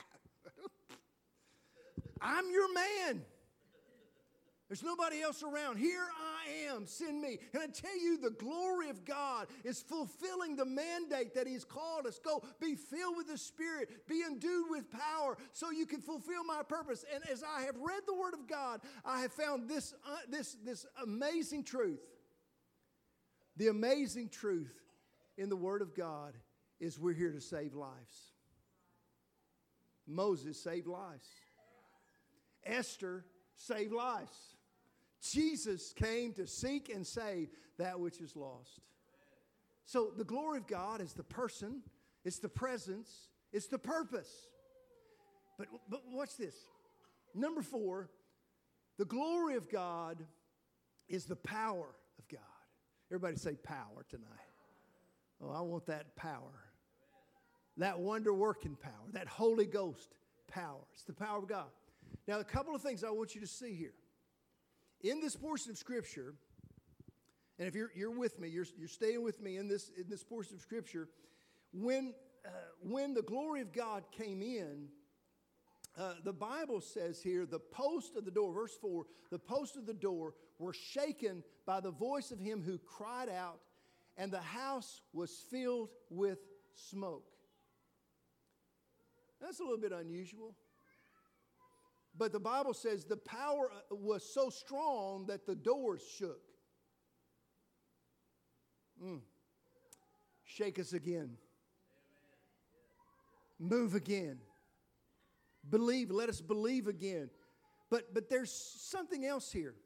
I'm your man. There's nobody else around. Here I am. Send me. And I tell you, the glory of God is fulfilling the mandate that He's called us. Go be filled with the Spirit. Be endued with power so you can fulfill my purpose. And as I have read the Word of God, I have found this, uh, this, this amazing truth. The amazing truth in the Word of God is we're here to save lives. Moses saved lives. Esther saved lives. Jesus came to seek and save that which is lost. So the glory of God is the person, it's the presence, it's the purpose. But, but watch this. Number four, the glory of God is the power of God. Everybody say power tonight. Oh, I want that power. That wonder-working power, that Holy Ghost power. It's the power of God. Now, a couple of things I want you to see here. In this portion of Scripture, and if you're, you're with me, you're, you're staying with me in this, in this portion of Scripture, when, uh, when the glory of God came in, uh, the Bible says here, the post of the door, verse four, the post of the door were shaken by the voice of him who cried out, and the house was filled with smoke. That's a little bit unusual. But the Bible says the power was so strong that the doors shook. Mm. Shake us again. Move again. Believe. Let us believe again. But, but there's something else here.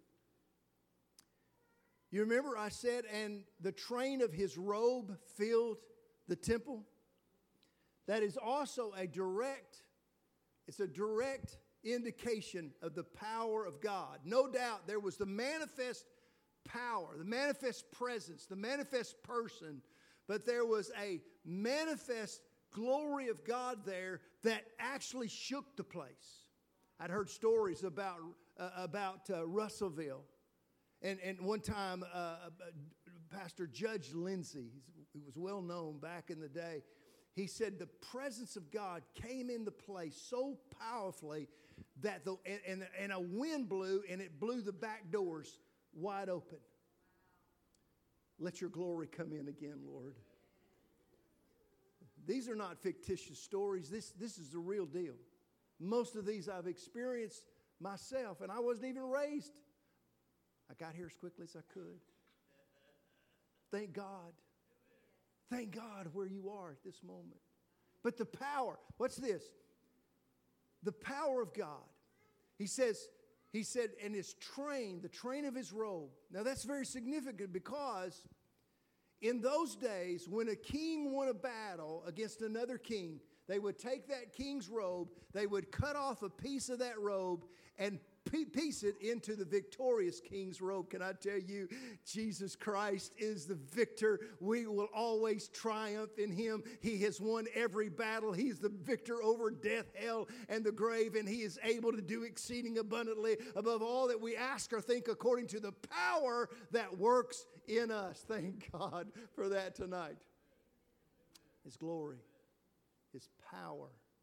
You remember I said, and the train of his robe filled the temple? That is also a direct, it's a direct indication of the power of God. No doubt there was the manifest power, the manifest presence, the manifest person, but there was a manifest glory of God there that actually shook the place. I'd heard stories about, uh, about uh, Russellville. And, and one time, uh, Pastor Judge Lindsay, who was well known back in the day, he said the presence of God came into place so powerfully that the and, and, and a wind blew and it blew the back doors wide open. Let your glory come in again, Lord. These are not fictitious stories. This, this is the real deal. Most of these I've experienced myself, and I wasn't even raised. I got here as quickly as I could. Thank God. Thank God where you are at this moment. But the power, what's this? The power of God. He says, he said, and his train, the train of his robe. Now that's very significant because in those days when a king won a battle against another king, they would take that king's robe, they would cut off a piece of that robe and piece it into the victorious king's robe. Can I tell you, Jesus Christ is the victor. We will always triumph in him. He has won every battle. He's the victor over death, hell, and the grave, and he is able to do exceeding abundantly above all that we ask or think according to the power that works in us. Thank God for that tonight. His glory, his power.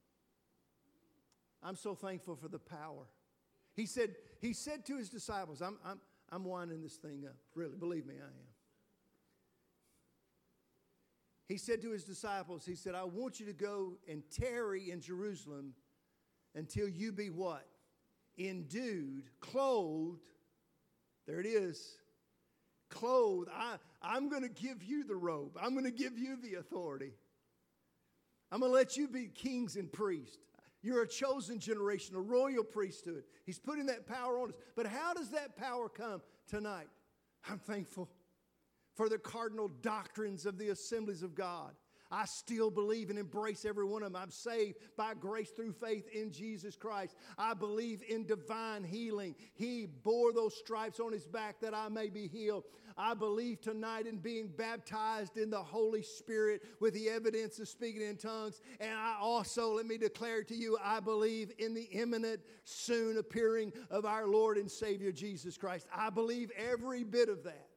I'm so thankful for the power. He said, he said to his disciples, I'm, I'm, I'm winding this thing up. Really, believe me, I am. He said to his disciples, he said, I want you to go and tarry in Jerusalem until you be what? Endued, clothed. There it is. Clothed. I, I'm going to give you the robe. I'm going to give you the authority. I'm going to let you be kings and priests. You're a chosen generation, a royal priesthood. He's putting that power on us. But how does that power come tonight? I'm thankful for the cardinal doctrines of the assemblies of God. I still believe and embrace every one of them. I'm saved by grace through faith in Jesus Christ. I believe in divine healing. He bore those stripes on his back that I may be healed. I believe tonight in being baptized in the Holy Spirit with the evidence of speaking in tongues. And I also, let me declare to you, I believe in the imminent, soon appearing of our Lord and Savior Jesus Christ. I believe every bit of that.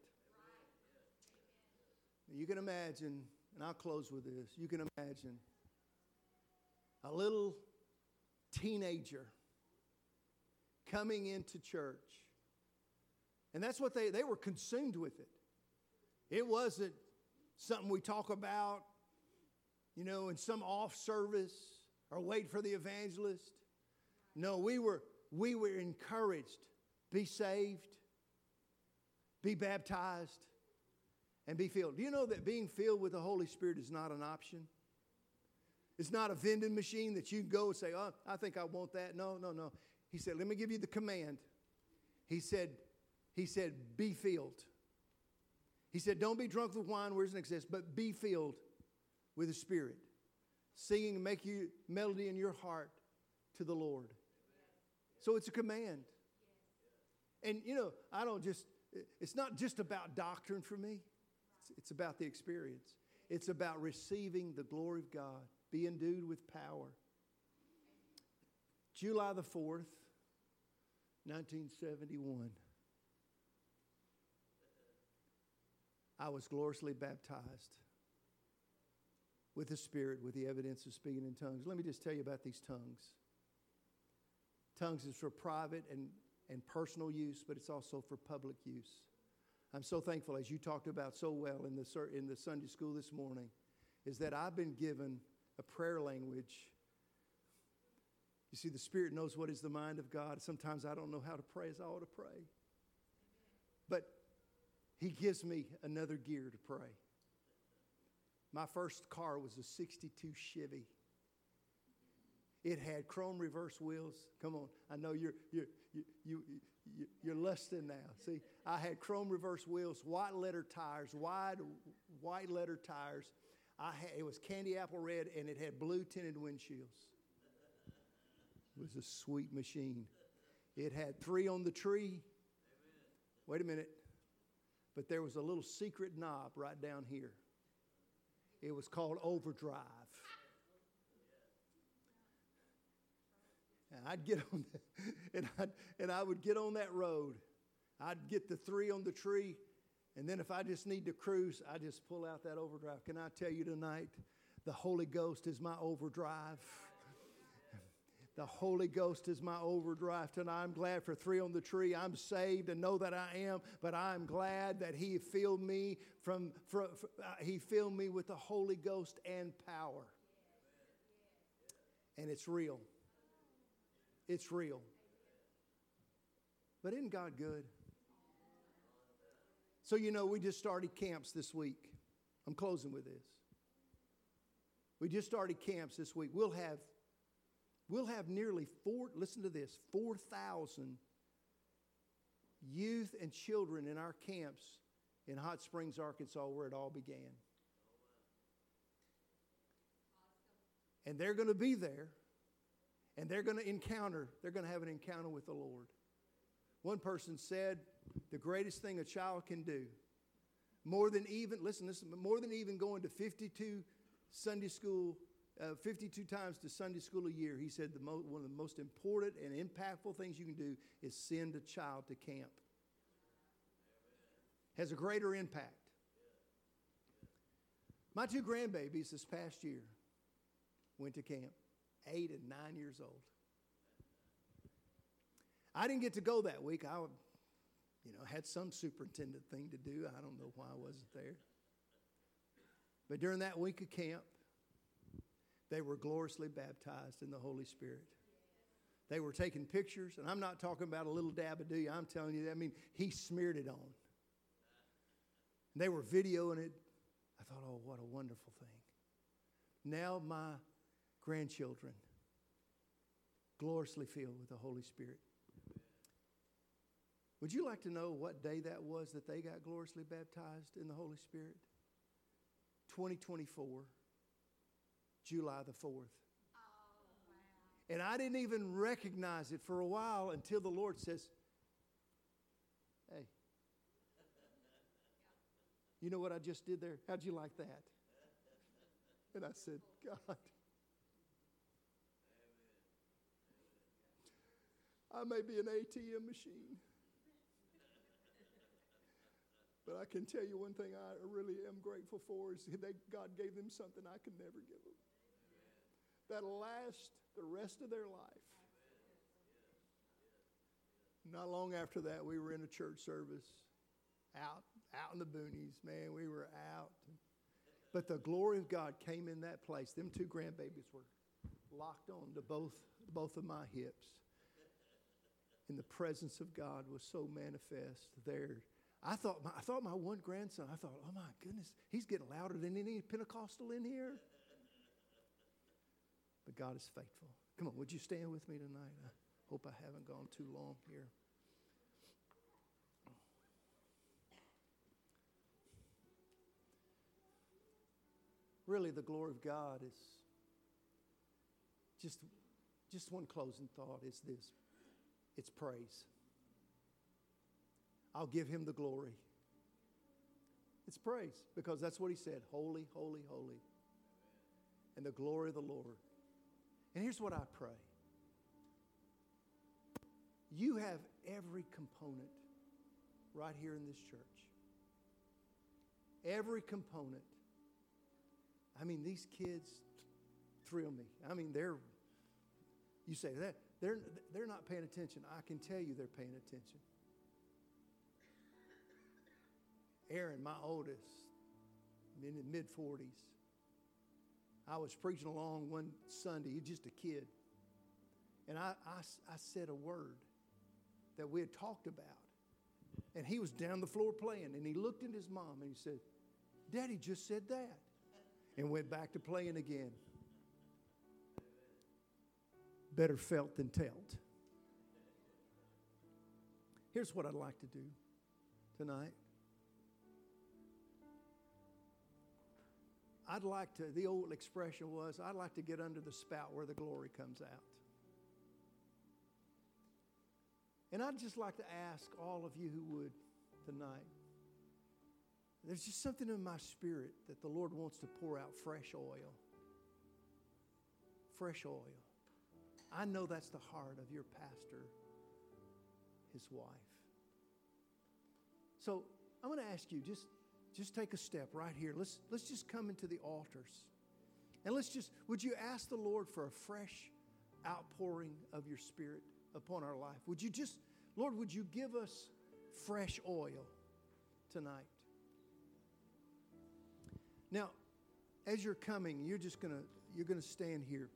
You can imagine, and I'll close with this. You can imagine a little teenager coming into church. And that's what they, they were consumed with it. It wasn't something we talk about, you know, in some off service or wait for the evangelist. No, we were, we were encouraged. Be saved, be baptized, and be filled. Do you know that being filled with the Holy Spirit is not an option? It's not a vending machine that you can go and say, oh, I think I want that. No, no, no. He said, let me give you the command. He said, he said, be filled. He said, don't be drunk with wine where it doesn't exist, but be filled with the Spirit. Singing and make you melody in your heart to the Lord. So it's a command. And, you know, I don't just, it's not just about doctrine for me. It's, it's about the experience. It's about receiving the glory of God, be endued with power. July the fourth, nineteen seventy-one. I was gloriously baptized with the Spirit, with the evidence of speaking in tongues. Let me just tell you about these tongues. Tongues is for private and, and personal use, but it's also for public use. I'm so thankful, as you talked about so well in the, in the Sunday school this morning, is that I've been given a prayer language. You see, the Spirit knows what is the mind of God. Sometimes I don't know how to pray as I ought to pray. But He gives me another gear to pray. My first car was a sixty-two Chevy. It had chrome reverse wheels. Come on, I know you're you're you you, you you're lusting now. See, I had chrome reverse wheels, white letter tires, wide white letter tires. I had, it was candy apple red, and it had blue tinted windshields. It was a sweet machine. It had three on the tree. Wait a minute. But there was a little secret knob right down here. It was called overdrive. And I'd get on the, and I'd, and I would get on that road. I'd get the three on the tree, and then if I just need to cruise, I just pull out that overdrive. Can I tell you tonight, the Holy Ghost is my overdrive. The Holy Ghost is my overdrive tonight. I'm glad for three on the tree. I'm saved and know that I am, but I'm glad that He filled me from, from, from uh, He filled me with the Holy Ghost and power. And it's real. It's real. But isn't God good? So, you know, we just started camps this week. I'm closing with this. We just started camps this week. We'll have We'll have nearly four, listen to this, four thousand youth and children in our camps in Hot Springs, Arkansas, where it all began. And they're going to be there, and they're going to encounter, they're going to have an encounter with the Lord. One person said, the greatest thing a child can do, more than even, listen, listen, more than even going to fifty-two Sunday school Uh, fifty-two times to Sunday school a year, he said the mo- one of the most important and impactful things you can do is send a child to camp. Has a greater impact. My two grandbabies this past year went to camp, eight and nine years old. I didn't get to go that week. I, you know, had some superintendent thing to do. I don't know why I wasn't there. But during that week of camp, they were gloriously baptized in the Holy Spirit. They were taking pictures, and I'm not talking about a little dab of do. I'm telling you that. I mean, He smeared it on. And they were videoing it. I thought, oh, what a wonderful thing. Now my grandchildren gloriously filled with the Holy Spirit. Would you like to know what day that was that they got gloriously baptized in the Holy Spirit? twenty twenty-four, July the fourth. Oh, wow. And I didn't even recognize it for a while until the Lord says, hey, you know what I just did there? How'd you like that? And I said, God, I may be an A T M machine, but I can tell you one thing I really am grateful for is that God gave them something I could never give them. That'll last the rest of their life. Not long after that, we were in a church service, out, out in the boonies. Man, we were out. But the glory of God came in that place. Them two grandbabies were locked on to both, both of my hips. And the presence of God was so manifest there. I thought, my, I thought my one grandson, I thought, oh my goodness, he's getting louder than any Pentecostal in here. But God is faithful. Come on, would you stand with me tonight? I hope I haven't gone too long here. Really, the glory of God is just, just one closing thought is this. It's praise. I'll give him the glory. It's praise because that's what he said. Holy, holy, holy. And the glory of the Lord. And here's what I pray. You have every component right here in this church. Every component. I mean, these kids thrill me. I mean, they're, you say that, they're, they're not paying attention. I can tell you they're paying attention. Aaron, my oldest, in the mid forties, I was preaching along one Sunday, he's just a kid. And I, I, I said a word that we had talked about. And he was down the floor playing, and he looked at his mom and he said, Daddy just said that. And went back to playing again. Better felt than told. Here's what I'd like to do tonight. I'd like to, the old expression was, I'd like to get under the spout where the glory comes out. And I'd just like to ask all of you who would tonight. There's just something in my spirit that the Lord wants to pour out fresh oil. Fresh oil. I know that's the heart of your pastor, his wife. So I'm going to ask you, just, just take a step right here. Let's, let's just come into the altars. And let's just, would you ask the Lord for a fresh outpouring of your spirit upon our life? Would you just, Lord, would you give us fresh oil tonight? Now, as you're coming, you're just gonna you're gonna stand here.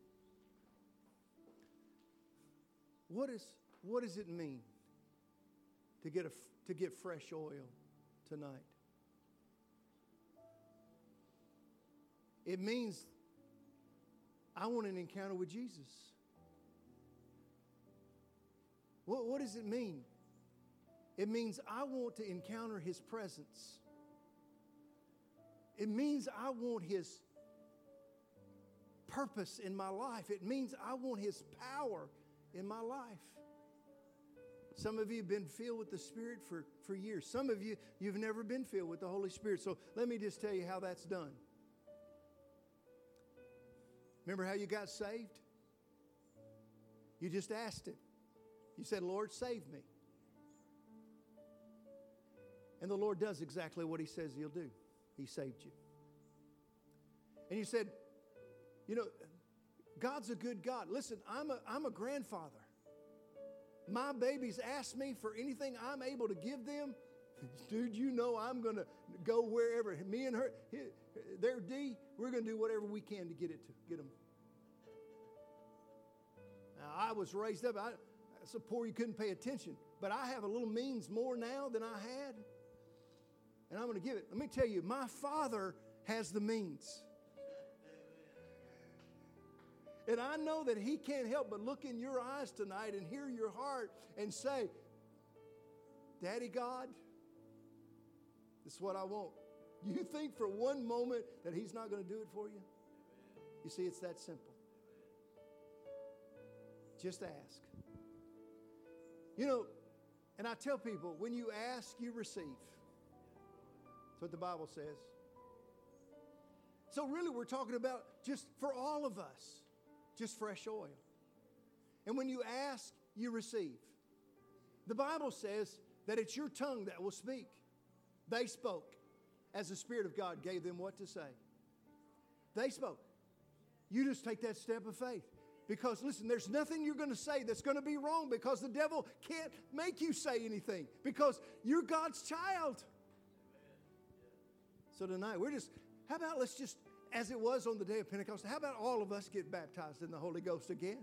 What is what does it mean to get a to get fresh oil tonight? It means I want an encounter with Jesus. What what does it mean? It means I want to encounter his presence. It means I want his purpose in my life. It means I want his power in my life. Some of you have been filled with the Spirit for, for years. Some of you, you've never been filled with the Holy Spirit. So let me just tell you how that's done. Remember how you got saved? You just asked him. You said, Lord, save me. And the Lord does exactly what he says he'll do. He saved you. And you said, you know, God's a good God. Listen, I'm a, I'm a grandfather. My babies ask me for anything I'm able to give them. Dude, you know I'm going to go wherever. Me and her, their D, we're going to do whatever we can to get it to get them. Now, I was raised up. I, so poor you couldn't pay attention. But I have a little means more now than I had. And I'm going to give it. Let me tell you, my father has the means. And I know that He can't help but look in your eyes tonight and hear your heart and say, Daddy God, this is what I want. You think for one moment that He's not going to do it for you? You see, it's that simple. Just ask. You know, and I tell people, when you ask, you receive. That's what the Bible says. So really, we're talking about just for all of us, just fresh oil. And when you ask, you receive. The Bible says that it's your tongue that will speak. They spoke as the Spirit of God gave them what to say. They spoke. You just take that step of faith. Because listen, there's nothing you're going to say that's going to be wrong, because the devil can't make you say anything, because you're God's child. So tonight, we're just, how about let's just, as it was on the day of Pentecost, how about all of us get baptized in the Holy Ghost again?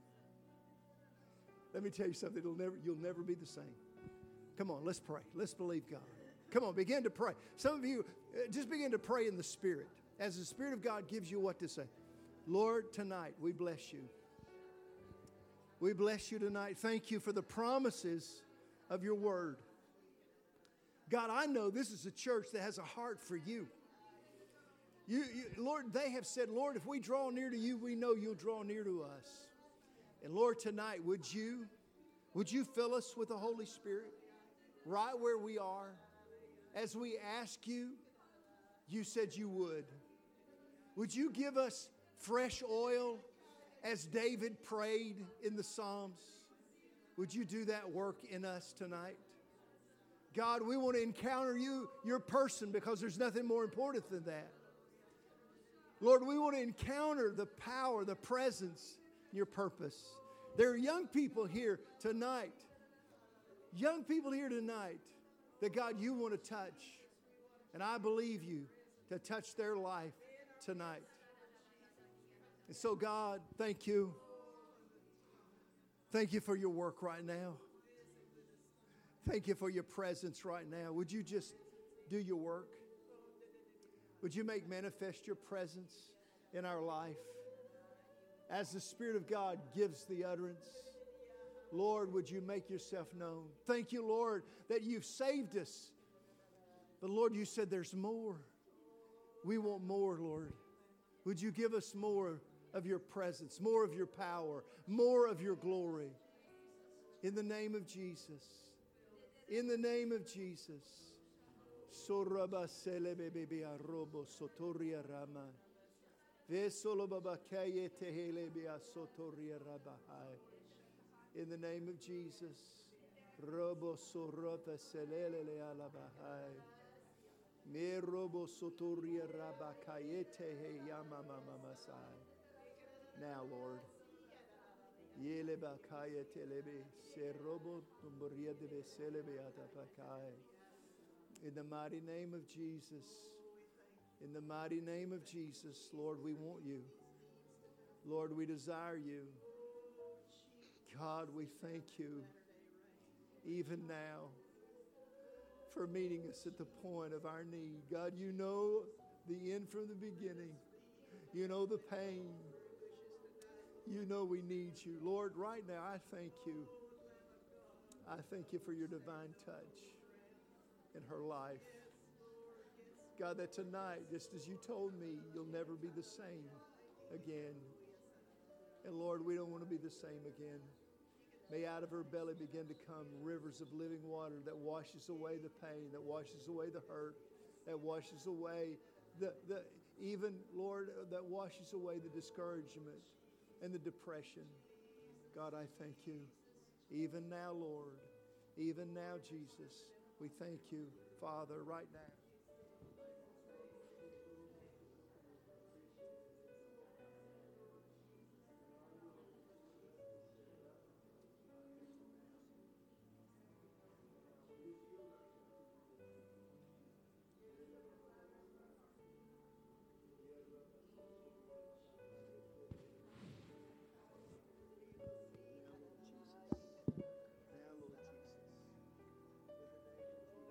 Let me tell you something, it'll never, you'll never be the same. Come on, let's pray. Let's believe God. Come on, begin to pray. Some of you, uh, just begin to pray in the Spirit, as the Spirit of God gives you what to say. Lord, tonight, we bless you. We bless you tonight. Thank you for the promises of your word. God, I know this is a church that has a heart for you. You, you. Lord, they have said, Lord, if we draw near to you, we know you'll draw near to us. And Lord, tonight, would you, would you fill us with the Holy Spirit right where we are? As we ask you, you said you would. Would you give us fresh oil as David prayed in the Psalms? Would you do that work in us tonight? God, we want to encounter you, your person, because there's nothing more important than that. Lord, we want to encounter the power, the presence, your purpose. There are young people here tonight, young people here tonight that, God, you want to touch. And I believe you to touch their life tonight. And so, God, thank you. Thank you for your work right now. Thank you for your presence right now. Would you just do your work? Would you make manifest your presence in our life? As the Spirit of God gives the utterance, Lord, would you make yourself known? Thank you, Lord, that you've saved us. But Lord, you said there's more. We want more, Lord. Would you give us more of your presence, more of your power, more of your glory? In the name of Jesus. In the name of Jesus. In the name of Jesus. Me robo sotoria rabakayete he yamama masai. Now, Lord, yele bakayete lebe se robo tumburia de selebe atapakai. In the mighty name of Jesus, in the mighty name of Jesus, Lord, we want you. Lord, we desire you. God, we thank you even now for meeting us at the point of our need. God, you know the end from the beginning. You know the pain. You know we need you. Lord, right now, I thank you. I thank you for your divine touch in her life. God, that tonight, just as you told me, you'll never be the same again. And Lord, we don't want to be the same again. May out of her belly begin to come rivers of living water that washes away the pain, that washes away the hurt, that washes away the, the even, Lord, that washes away the discouragement and the depression. God, I thank you. Even now, Lord, even now, Jesus, we thank you, Father, right now.